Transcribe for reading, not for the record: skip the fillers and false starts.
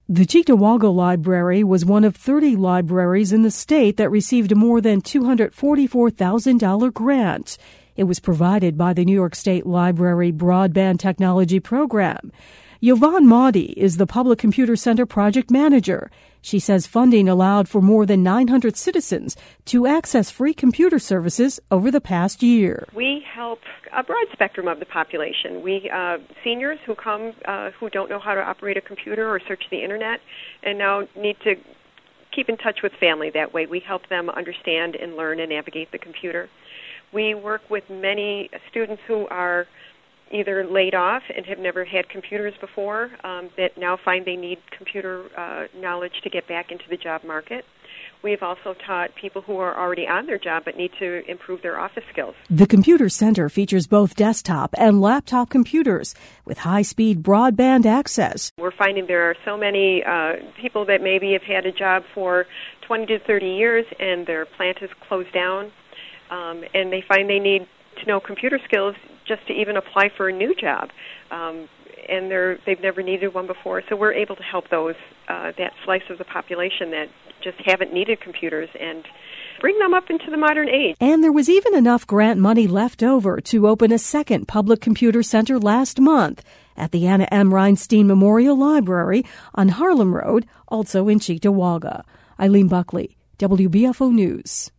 The Cheektowaga Library was one of 30 libraries in the state that received a more than $244,000 grant. It was provided by the New York State Library Broadband Technology Program. Yvonne Maudie is the Public Computer Center project manager. She says funding allowed for more than 900 citizens to access free computer services over the past year. We help a broad spectrum of the population. We seniors who come who don't know how to operate a computer or search the internet and now need to keep in touch with family that way. We help them understand and learn and navigate the computer. We work with many students who are either laid off and have never had computers before that now find they need computer knowledge to get back into the job market. We've also taught people who are already on their job but need to improve their office skills. The Computer Center features both desktop and laptop computers with high-speed broadband access. We're finding there are so many people that maybe have had a job for 20 to 30 years and their plant is closed down, and they find they need to know computer skills just to even apply for a new job, and they've never needed one before. So we're able to help those that slice of the population that just haven't needed computers and bring them up into the modern age. And there was even enough grant money left over to open a second public computer center last month at the Anna M. Reinstein Memorial Library on Harlem Road, also in Cheektowaga. Eileen Buckley, WBFO News.